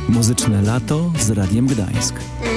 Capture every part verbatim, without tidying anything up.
Muzyczne lato z Radiem Gdańsk.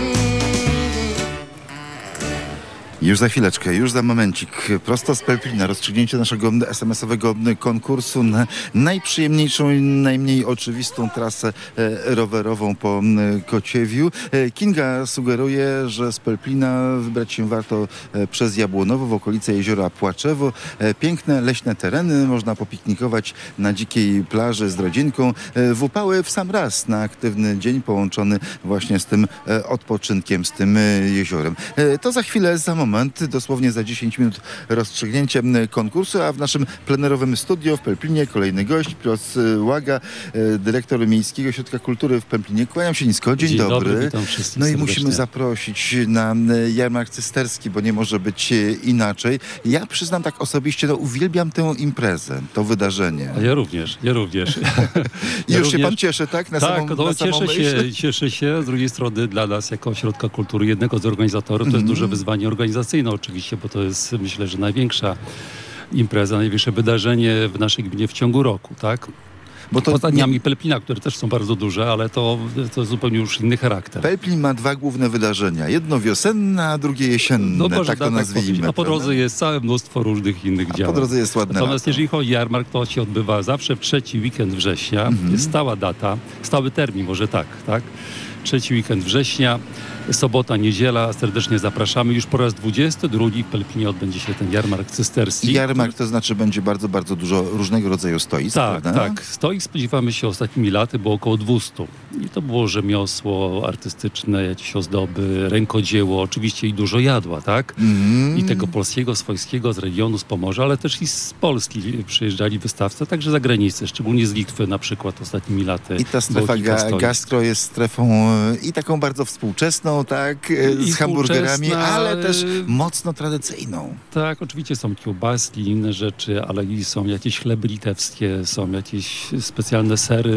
Już za chwileczkę, już za momencik, prosto z Pelplina, rozstrzygnięcie naszego es em esowego konkursu na najprzyjemniejszą i najmniej oczywistą trasę e, rowerową po e, Kociewiu. E, Kinga sugeruje, że z Pelplina wybrać się warto e, przez Jabłonowo w okolice jeziora Płaczewo. E, piękne, leśne tereny, można popiknikować na dzikiej plaży z rodzinką. E, w upały w sam raz na aktywny dzień połączony właśnie z tym e, odpoczynkiem, z tym e, jeziorem. E, to za chwilę, za moment. Moment, dosłownie za dziesięć minut rozstrzygnięcie konkursu, a w naszym plenerowym studio w Pelplinie kolejny gość, Piotr Łaga, dyrektor Miejskiego Ośrodka Kultury w Pelplinie. Kłaniam się nisko, dzień, dzień dobry. dobry, witam wszystkich No i serdecznie. musimy zaprosić na jarmark cysterski, bo nie może być inaczej. Ja przyznam tak osobiście, no uwielbiam tę imprezę, to wydarzenie. A ja również, ja również. I ja już również, się pan cieszy, tak? Na tak, samą, no, na samą cieszę myśl? się, cieszę się. Z drugiej strony dla nas jako Ośrodka Kultury, jednego z organizatorów, to Mm. jest duże wyzwanie organizacyjne oczywiście, bo to jest, myślę, że największa impreza, największe wydarzenie w naszej gminie w ciągu roku, tak? Bo to Poza nie... dniami Pelplina, które też są bardzo duże, ale to, to zupełnie już inny charakter. Pelplin ma dwa główne wydarzenia. Jedno wiosenne, a drugie jesienne, No może tak to tak nazwijmy. powiedzieć. A po prawda? drodze jest całe mnóstwo różnych innych A działań. po drodze jest ładne Natomiast lato. jeżeli chodzi o jarmark, to się odbywa zawsze w trzeci weekend września. Mhm. Jest stała data, stały termin, może tak, tak? Trzeci weekend września, sobota, niedziela. Serdecznie zapraszamy. Już po raz dwudziesty drugi w Pelplinie odbędzie się ten jarmark cysterski. I jarmark to znaczy będzie bardzo, bardzo dużo różnego rodzaju stoisk, Tak, prawda? tak. Stoisk spodziewamy się ostatnimi laty, było około dwieście. I to było rzemiosło artystyczne, jakieś ozdoby, rękodzieło, oczywiście i dużo jadła, tak? Mm. I tego polskiego, swojskiego, z regionu, z Pomorza, ale też i z Polski przyjeżdżali wystawcy, także za granicę, szczególnie z Litwy na przykład ostatnimi laty. I ta strefa było kilka ga- stoisk. gastro jest strefą e, i taką bardzo współczesną, tak, e, I z hamburgerami, współczesna, ale też e, mocno tradycyjną. Tak, oczywiście są kiełbaski, inne rzeczy, ale i są jakieś chleby litewskie, są jakieś specjalne sery,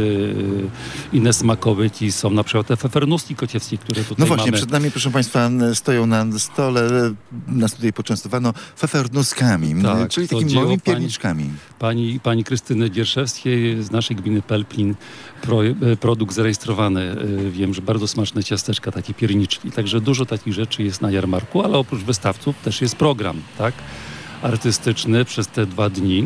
y, inne smakołyki, są na przykład te fefernuski kociewskie, które tutaj No właśnie, mamy. przed nami, proszę Państwa, stoją na stole, nas tutaj poczęstowano fefernuskami, Tak, czyli to takimi dzieło małymi pani- pierniczkami. Pani, pani Krystyny Dzierszewskiej z naszej gminy Pelplin, pro, y, produkt zarejestrowany. Y, Wiem, że bardzo smaczne ciasteczka, takie pierniczki. Także dużo takich rzeczy jest na jarmarku, ale oprócz wystawców też jest program, tak, artystyczny przez te dwa dni.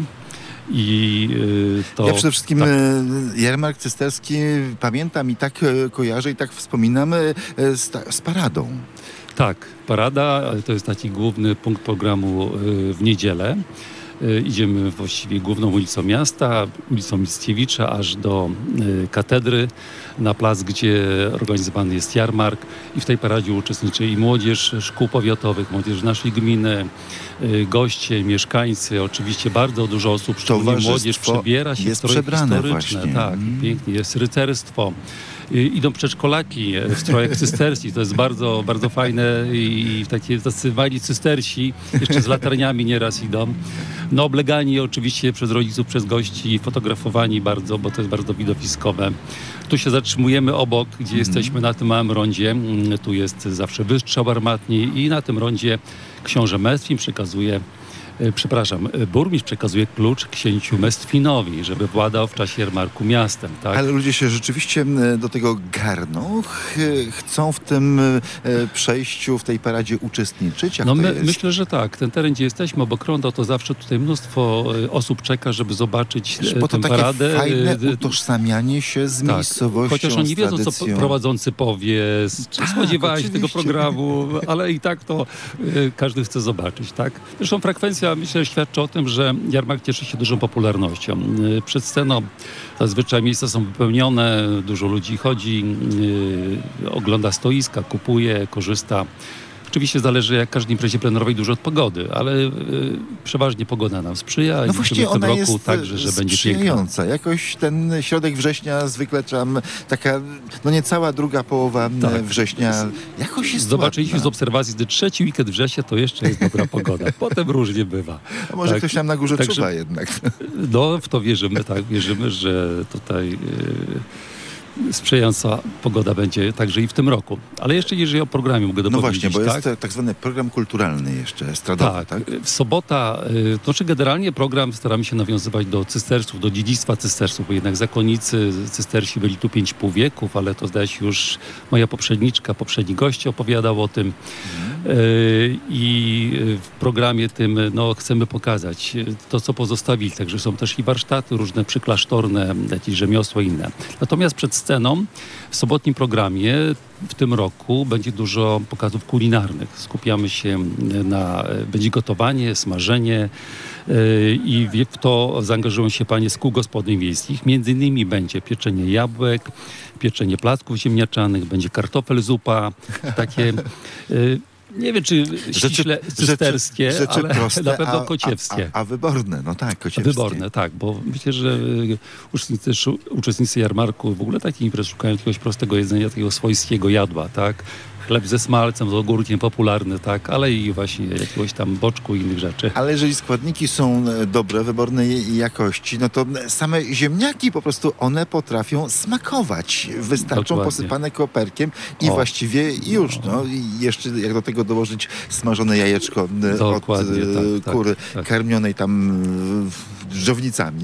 I y, to... Ja przede wszystkim tak. e, jarmark cysterski pamiętam i tak e, kojarzę i tak wspominam e, z, ta, z paradą. Tak, parada to jest taki główny punkt programu y, w niedzielę. Y, Idziemy właściwie główną ulicą miasta, ulicą Mickiewicza, aż do y, katedry, na plac, gdzie organizowany jest jarmark. I w tej paradzie uczestniczy i młodzież szkół powiatowych, młodzież naszej gminy, y, goście, mieszkańcy. Oczywiście bardzo dużo osób, szczególnie Towarzystwo młodzież, przebiera się jest w stroje przebrane historyczne. właśnie. Tak, Mm. pięknie. Jest rycerstwo. Y, Idą przedszkolaki w strojach cysterskich. To jest bardzo, bardzo fajne i takie tacy mali cystersi, jeszcze z latarniami nieraz idą. No oblegani oczywiście przez rodziców, przez gości, fotografowani bardzo, bo to jest bardzo widowiskowe. Tu się zatrzymujemy obok, gdzie Mhm. jesteśmy na tym małym rondzie. Mm, Tu jest zawsze wystrzał armatni i na tym rondzie książę Mestwin przekazuje E, Przepraszam, e, burmistrz przekazuje klucz księciu Mestwinowi, żeby władał w czasie jarmarku miastem, tak? Ale ludzie się rzeczywiście e, do tego garną, ch- chcą w tym e, przejściu, w tej paradzie uczestniczyć. Jak No to my, jest? myślę, że tak. Ten teren, gdzie jesteśmy, obok ronda, to zawsze tutaj mnóstwo e, osób czeka, żeby zobaczyć e, Bo to tę takie paradę. fajne E, utożsamianie się z tak. miejscowością, Chociaż oni z wiedzą, co tradycją. p- prowadzący powie, z- czy Tak, spodziewałeś się tego oczywiście. programu, ale i tak to y, każdy chce zobaczyć, tak? Zresztą frekwencja, myślę, świadczy o tym, że jarmark cieszy się dużą popularnością. Y, przed sceną zazwyczaj miejsca są wypełnione, dużo ludzi chodzi, y, ogląda stoiska, kupuje, korzysta. Oczywiście zależy, jak każdej imprezie plenerowej, dużo od pogody, ale y, przeważnie pogoda nam sprzyja i No liczymy właśnie w tym ona roku jest także, że będzie piękna. sprzyjająca. Jakoś ten środek września, zwykle tam taka, no niecała druga połowa Tak. września, jakoś jest Zobaczyliśmy z ładna. obserwacji, że trzeci weekend września to jeszcze jest dobra pogoda. Potem różnie bywa. A może tak. ktoś tam na górze Także- czuwa jednak. No, w to wierzymy, tak, wierzymy, że tutaj sprzyjająca pogoda będzie także i w tym roku. Ale jeszcze jeżeli o programie mogę No dopowiedzieć. właśnie, bo tak? jest tak, tak zwany program kulturalny jeszcze, estradowy, tak? Tak, w sobota, y, to znaczy generalnie program staramy się nawiązywać do cystersów, do dziedzictwa cystersów, bo jednak zakonnicy, cystersi byli tu pięć i pół wieków, ale to zdaje się już moja poprzedniczka, poprzedni gość opowiadał o tym. Mhm. Y, I w programie tym no, chcemy pokazać to, co pozostawili. Także są też i warsztaty różne przyklasztorne, jakieś rzemiosła inne. Natomiast przed sceną w sobotnim programie w tym roku będzie dużo pokazów kulinarnych. Skupiamy się na, będzie gotowanie, smażenie yy, i w to zaangażują się panie z kół gospodyń wiejskich. Między innymi będzie pieczenie jabłek, pieczenie placków ziemniaczanych, będzie kartofel zupa, takie... Yy, nie wiem, czy ściśle cysterskie, rzeczy, rzeczy ale proste, na pewno a, kociewskie. A, a, a wyborne, no tak, kociewskie. Wyborne, tak, bo myślę, że uczestnicy, uczestnicy jarmarku w ogóle takich imprez szukają jakiegoś prostego jedzenia, takiego swojskiego jadła, tak? Chleb ze smalcem, z ogórkiem popularny, tak, ale i właśnie jakiegoś tam boczku i innych rzeczy. Ale jeżeli składniki są dobre, wybornej jakości, no to same ziemniaki po prostu one potrafią smakować. Wystarczą Dokładnie. posypane koperkiem i O. właściwie już, no i jeszcze jak do tego dołożyć smażone jajeczko Dokładnie, od tak, kury tak, tak. karmionej tam żownicami.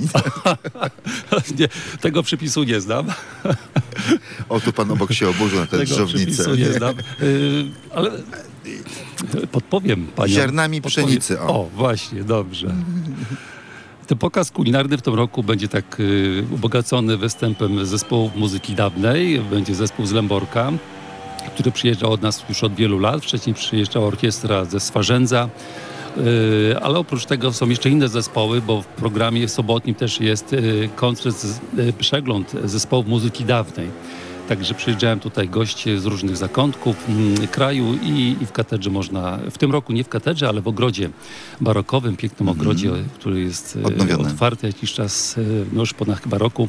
Nie, tego przepisu nie znam. O, tu pan obok się oburzył na te Tego żownice. przepisu nie znam. Yy, ale podpowiem panią. Ziarnami podpowiem. pszenicy. O. o, właśnie, dobrze. Ten pokaz kulinarny w tym roku będzie tak y, ubogacony występem zespołów muzyki dawnej. Będzie zespół z Lęborka, który przyjeżdżał od nas już od wielu lat. Wcześniej przyjeżdżała orkiestra ze Swarzędza. Yy, ale oprócz tego są jeszcze inne zespoły, bo w programie sobotnim też jest yy, koncert, yy, przegląd zespołów muzyki dawnej. Także przyjeżdżają tutaj goście z różnych zakątków mm, kraju i, i w katedrze można, w tym roku nie w katedrze, ale w ogrodzie barokowym, pięknym mm-hmm. ogrodzie, który jest yy, otwarty jakiś czas, yy, no już ponad chyba roku.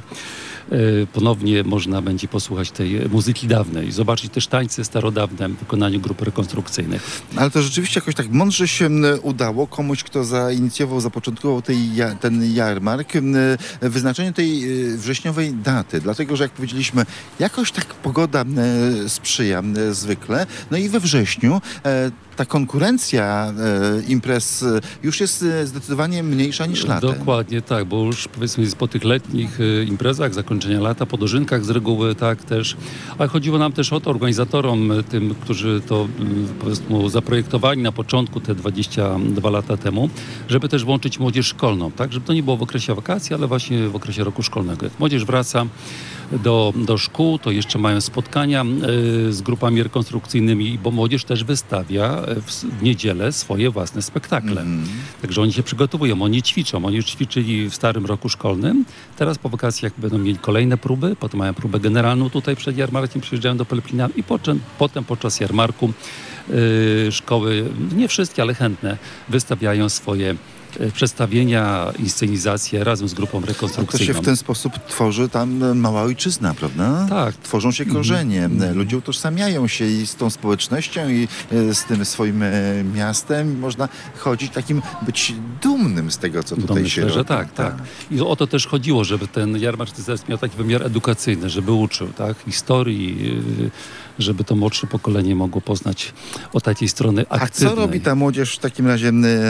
Ponownie można będzie posłuchać tej muzyki dawnej, zobaczyć też tańce starodawne w wykonaniu grup rekonstrukcyjnych. Ale to rzeczywiście jakoś tak mądrze się udało komuś, kto zainicjował, zapoczątkował tej, ten jarmark, wyznaczenie tej wrześniowej daty, dlatego, że jak powiedzieliśmy, jakoś tak pogoda sprzyja zwykle, no i we wrześniu ta konkurencja e, imprez już jest zdecydowanie mniejsza niż latem. Dokładnie tak, bo już powiedzmy po tych letnich e, imprezach, zakończenia lata, po dożynkach z reguły tak też, ale chodziło nam też o to organizatorom, tym, którzy to powiedzmy zaprojektowali na początku te dwadzieścia dwa lata temu, żeby też włączyć młodzież szkolną, tak, żeby to nie było w okresie wakacji, ale właśnie w okresie roku szkolnego. Jak młodzież wraca do, do szkół, to jeszcze mają spotkania e, z grupami rekonstrukcyjnymi, bo młodzież też wystawia w, w niedzielę swoje własne spektakle. Mm. Także oni się przygotowują, oni ćwiczą. Oni już ćwiczyli w starym roku szkolnym. Teraz po wakacjach będą mieli kolejne próby, potem mają próbę generalną tutaj przed jarmarkiem, przyjeżdżają do Pelplina i potem, potem podczas jarmarku yy, szkoły, nie wszystkie, ale chętne, wystawiają swoje przedstawienia, inscenizacje razem z grupą rekonstrukcyjną. A to się w ten sposób tworzy tam mała ojczyzna, prawda? Tak. Tworzą się korzenie. Mm. Ludzie utożsamiają się i z tą społecznością i z tym swoim miastem. Można chodzić takim, być dumnym z tego, co tutaj no, się myślę, robi. Że tak, tak. I o to też chodziło, żeby ten jarmark miał taki wymiar edukacyjny, żeby uczył, tak, historii, żeby to młodsze pokolenie mogło poznać o takiej strony aktywnej. A co robi ta młodzież w takim razie?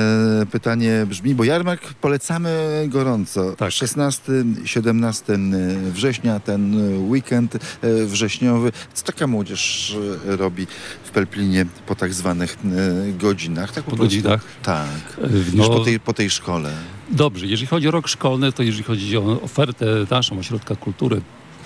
Pytanie brzmi, bo jarmark polecamy gorąco. Tak. szesnastego siedemnastego września, ten weekend wrześniowy. Co taka młodzież robi w Pelplinie po tak zwanych godzinach? Tak po, po prostu? godzinach? Tak. No, już po tej, po tej szkole. Dobrze, jeżeli chodzi o rok szkolny, to jeżeli chodzi o ofertę naszą Ośrodka Kultury,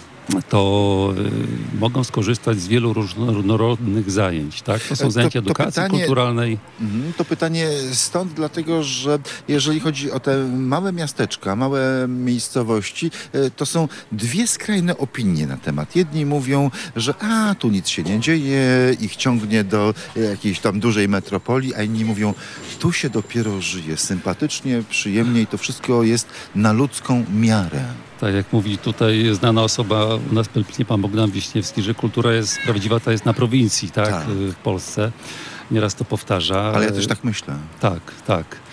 to y, mogą skorzystać z wielu różnorodnych zajęć, tak? To są zajęcia to, to edukacji pytanie, kulturalnej. Mm, to pytanie stąd, dlatego, że jeżeli chodzi o te małe miasteczka, małe miejscowości, y, to są dwie skrajne opinie na temat. Jedni mówią, że a, tu nic się nie dzieje, ich ciągnie do jakiejś tam dużej metropolii, a inni mówią, tu się dopiero żyje sympatycznie, przyjemnie i to wszystko jest na ludzką miarę. Tak jak mówi tutaj znana osoba u nas w Pelplinie, pan Bogdan Wiśniewski, że kultura jest prawdziwa, ta jest na prowincji, tak, tak. w Polsce. Nieraz to powtarza. Ale ja też tak myślę. Tak, tak.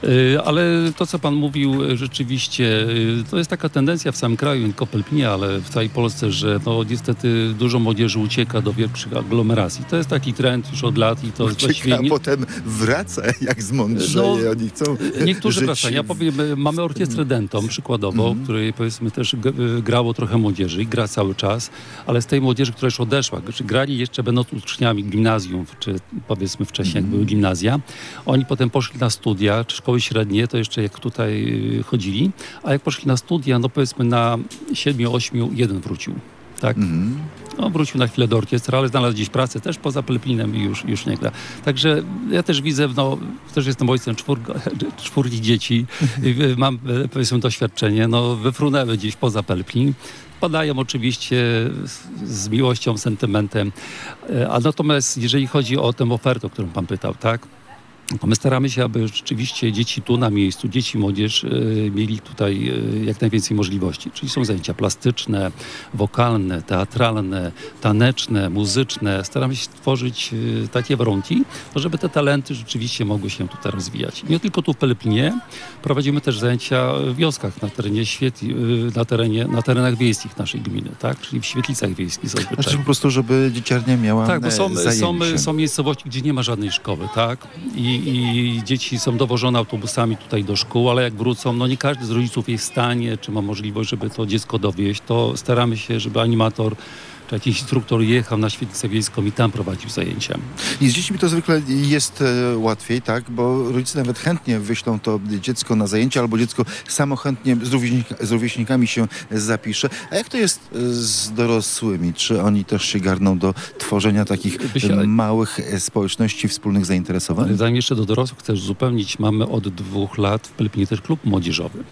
Y, Ale to, co pan mówił, y, rzeczywiście, y, to jest taka tendencja w samym kraju, nie tylko w Pelplinie, ale w całej Polsce, że no, niestety dużo młodzieży ucieka do większych aglomeracji. To jest taki trend już od lat i to Ucieka, właściwie... a Nie... potem wraca, jak zmądrzeje. No, Oni chcą Niektórzy żyć wracają. Ja powiem, mamy orkiestrę Denton przykładowo, Mhm. w której powiedzmy też g- grało trochę młodzieży i gra cały czas, ale z tej młodzieży, która już odeszła, czy grali jeszcze będąc uczniami gimnazjum, czy powiedzmy wcześniej jak były gimnazja, oni potem poszli na studia, czy szkoły średnie, to jeszcze jak tutaj y, chodzili, a jak poszli na studia, no powiedzmy na siedmiu, ośmiu, jeden wrócił. Tak? Mhm. No, wrócił na chwilę do orkiestry, ale znalazł gdzieś pracę też poza Pelplinem i już, już nie gra. Także ja też widzę, no, też jestem ojcem czwórka, czwórki dzieci, i mam e, powiedzmy doświadczenie, no, wyfrunęły gdzieś poza Pelplin. Padają oczywiście z, z miłością, sentymentem, e, a natomiast jeżeli chodzi o tę ofertę, o którą pan pytał, tak? To my staramy się, aby rzeczywiście dzieci tu na miejscu, dzieci, młodzież y, mieli tutaj y, jak najwięcej możliwości. Czyli są zajęcia plastyczne, wokalne, teatralne, taneczne, muzyczne. Staramy się stworzyć y, takie warunki, no, żeby te talenty rzeczywiście mogły się tutaj rozwijać. Nie tylko tu w Pelplinie, prowadzimy też zajęcia w wioskach na terenie Świetli, y, na, terenie, na terenach wiejskich naszej gminy, tak? Czyli w świetlicach wiejskich zazwyczaj. Znaczy po prostu, żeby dzieciarnia miała Tak, bo są, e, zajęcie. są, są miejscowości, gdzie nie ma żadnej szkoły, tak? I, I dzieci są dowożone autobusami tutaj do szkół, ale jak wrócą, no nie każdy z rodziców jest w stanie, czy ma możliwość, żeby to dziecko dowieźć, to staramy się, żeby animator czy jakiś instruktor jechał na świetlicę wiejską i tam prowadził zajęcia. I z dziećmi to zwykle jest e, łatwiej, tak? Bo rodzice nawet chętnie wyślą to dziecko na zajęcia, albo dziecko samo chętnie z, rówieśnik, z rówieśnikami się zapisze. A jak to jest e, z dorosłymi? Czy oni też się garną do tworzenia takich Bysia- e, małych e, społeczności, wspólnych zainteresowań? Zanim jeszcze do dorosłych chcę uzupełnić, mamy od dwóch lat w Pelplinie też klub młodzieżowy.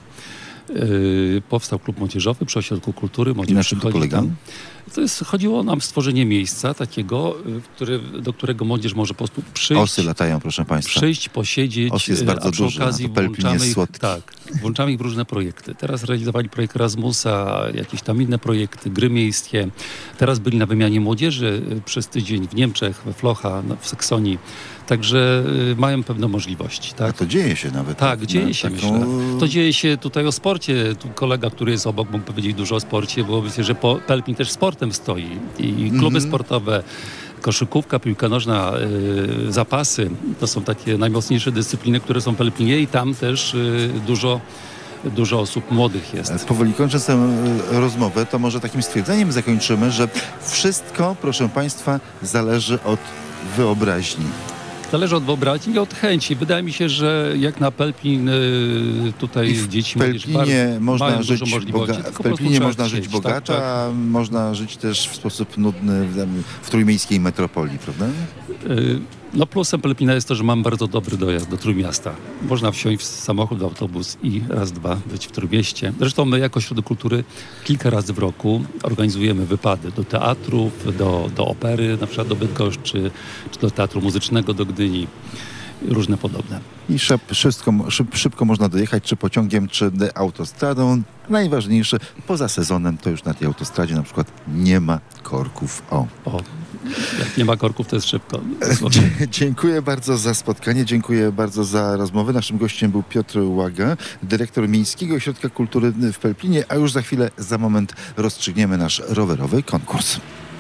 Yy, powstał klub młodzieżowy przy Ośrodku Kultury. Młodzież I na czym to przychodzi polega? tam. To jest, chodziło nam o stworzenie miejsca takiego, w który, do którego młodzież może po prostu przyjść. Osy latają, proszę państwa. Przyjść, posiedzieć, Os jest e, bardzo a przy duży, a okazji to Pelplin włączamy jest ich, słodki. tak, włączamy ich w różne projekty. Teraz realizowali projekt Erasmusa, jakieś tam inne projekty, gry miejskie. Teraz byli na wymianie młodzieży e, przez tydzień w Niemczech, we Flocha, no, w Saksonii. Także e, mają pewne możliwości. A Tak, to dzieje się nawet. tak na dzieje się, taką- myślę. To dzieje się tutaj o sporcie. Tu kolega, który jest obok, mógł powiedzieć dużo o sporcie, bo myślę, że po Pelplin też sportem stoi. I kluby Mhm. sportowe, koszykówka, piłka nożna, y, zapasy. To są takie najmocniejsze dyscypliny, które są w Pelplinie i tam też y, dużo, dużo osób młodych jest. Powoli kończąc tę e, rozmowę, to może takim stwierdzeniem zakończymy, że wszystko, proszę państwa, zależy od wyobraźni. Zależy od wyobraźni i od chęci. Wydaje mi się, że jak na Pelplin y, tutaj I w dzieci młodzież Pelplinie bardzo- można mają żyć, dużo możliwości, boga- tylko w po prostu Pelplinie trzeba można chcieć. żyć bogaczo, Tak, tak. a można żyć też w sposób nudny w, w trójmiejskiej metropolii, prawda? Y, No plusem Pelplina jest to, że mam bardzo dobry dojazd do Trójmiasta. Można wsiąść w samochód, w autobus i raz, dwa być w Trójmieście. Zresztą my jako Ośrodek Kultury kilka razy w roku organizujemy wypady do teatrów, do, do opery, na przykład do Bydgoszczy, czy do Teatru Muzycznego do Gdyni. Różne podobne. I szyb, szybko, szyb, szybko można dojechać, czy pociągiem, czy autostradą. Najważniejsze, poza sezonem to już na tej autostradzie na przykład nie ma korków. O. O, jak nie ma korków, to jest szybko. Dzie- dziękuję bardzo za spotkanie, dziękuję bardzo za rozmowę. Naszym gościem był Piotr Łaga, dyrektor Miejskiego Ośrodka Kultury w Pelplinie, a już za chwilę, za moment rozstrzygniemy nasz rowerowy konkurs.